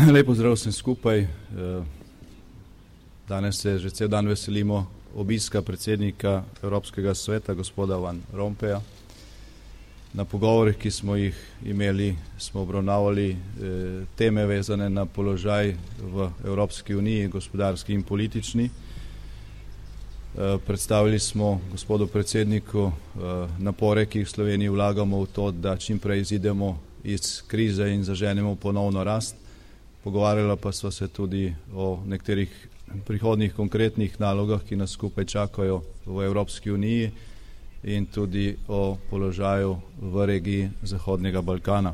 Lep pozdrav vsem skupaj. Danes se že cel dan veselimo obiska predsednika Evropskega sveta, gospoda Van Rompuya. Na pogovorih, ki smo jih imeli, smo obravnavali teme vezane na položaj v Evropski uniji, gospodarski in politični. Predstavili smo gospodu predsedniku napore, ki jih v Sloveniji vlagamo v to, da čim prej izidemo iz krize in zaženemo ponovno rast. Pogovarjala pa sva se tudi o nekaterih prihodnih konkretnih nalogah, ki nas skupaj čakajo v Evropski uniji in tudi o položaju v regiji Zahodnega Balkana.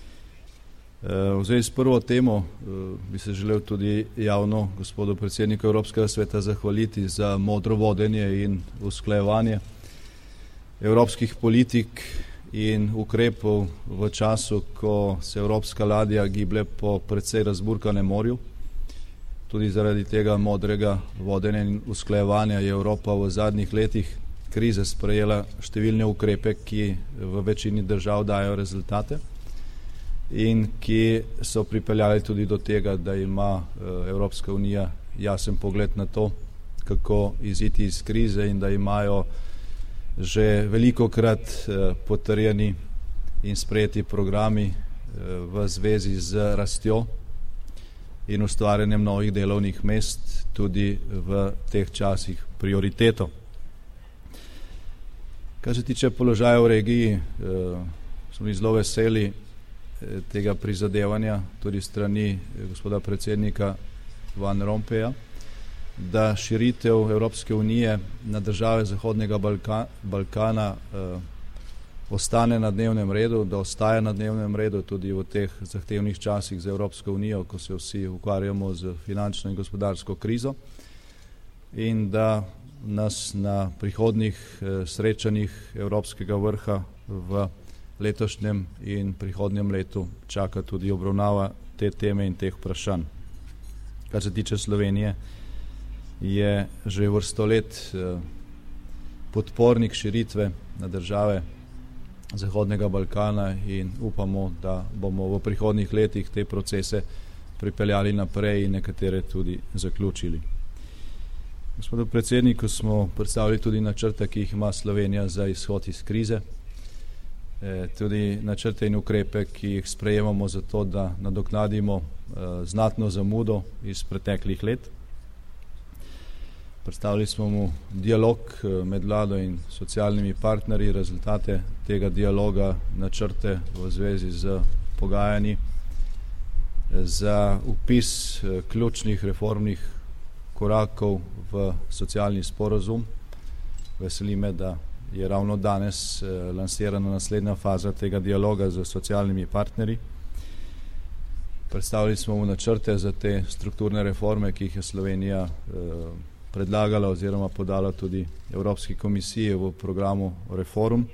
V zvezi s prvo temo bi se želel tudi javno gospodu predsedniku Evropskega sveta zahvaliti za modro vodenje in usklajevanje evropskih politik in ukrepov v času, ko se evropska ladja giblje po precej razburkanem morju. Tudi zaradi tega modrega vodenja in usklajevanja je Evropa v zadnjih letih krize sprejela številne ukrepe, ki v večini držav dajo rezultate in ki so pripeljali tudi do tega, da ima Evropska unija jasen pogled na to, kako iziti iz krize in da imajo že velikokrat potrjeni in sprejeti programi v zvezi z rastjo in ustvarjanjem novih delovnih mest tudi v teh časih prioriteto. Kar se tiče položaja v regiji, smo bili zelo veseli tega prizadevanja tudi strani gospoda predsednika Van Rompuya, da širitev Evropske unije na države Zahodnega Balkana ostane na dnevnem redu, da ostaja na dnevnem redu tudi v teh zahtevnih časih za Evropsko unijo, ko se vsi ukvarjamo z finančno in gospodarsko krizo, in da nas na prihodnih srečanjih Evropskega vrha v letošnjem in prihodnjem letu čaka tudi obravnava te teme in teh vprašanj. Kar se tiče Slovenije, je že vrsto let podpornik širitve na države Zahodnega Balkana in upamo, da bomo v prihodnih letih te procese pripeljali naprej in nekatere tudi zaključili. Gospodu predsedniku smo predstavili tudi načrte, ki jih ima Slovenija za izhod iz krize, tudi načrte in ukrepe, ki jih sprejemamo za to, da nadoknadimo znatno zamudo iz preteklih let. Predstavili smo mu dialog med vlado in socialnimi partnerji, rezultate tega dialoga, načrte v zvezi z pogajanji za vpis ključnih reformnih korakov v socialni sporazum. Veseli me, da je ravno danes lansirana naslednja faza tega dialoga z socialnimi partnerji. Predstavili smo mu načrte za te strukturne reforme, ki jih je Slovenija predlagala oziroma podala tudi Evropski komisiji v programu Reform.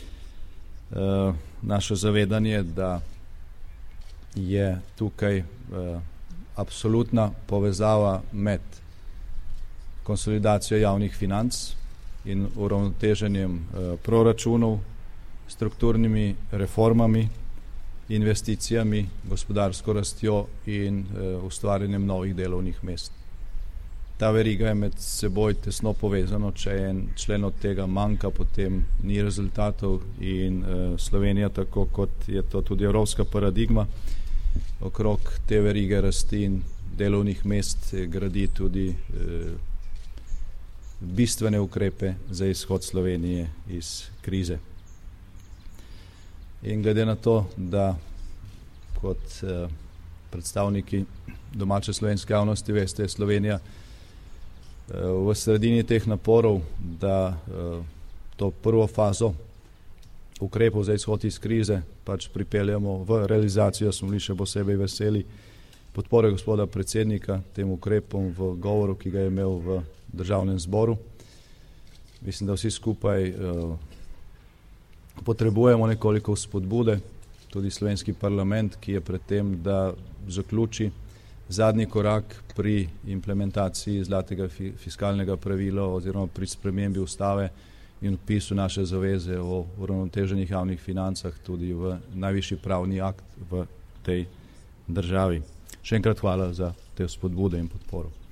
Naše zavedanje, da je tukaj absolutna povezava med konsolidacijo javnih financ in uravnoteženjem proračunov, strukturnimi reformami, investicijami, gospodarsko rastjo in ustvarjanjem novih delovnih mest. Ta veriga je med seboj tesno povezano, če en člen od tega manjka, potem ni rezultatov in Slovenija, tako kot je to tudi evropska paradigma, okrog te verige rasti in delovnih mest gradi tudi bistvene ukrepe za izhod Slovenije iz krize. In glede na to, da kot predstavniki domače slovenske javnosti veste, je Slovenija v sredini teh naporov, da to prvo fazo ukrepov za izhod iz krize pač pripeljamo v realizacijo, smo bili še posebej veseli podpore gospoda predsednika tem ukrepom v govoru, ki ga je imel v državnem zboru. Mislim, da vsi skupaj potrebujemo nekoliko vzpodbude, tudi slovenski parlament, ki je pred tem, da zaključi zadnji korak pri implementaciji zlatega fiskalnega pravila oziroma pri spremembi ustave in vpisu naše zaveze o uravnoteženih javnih financah tudi v najvišji pravni akt v tej državi. Še enkrat hvala za te spodbude in podporo.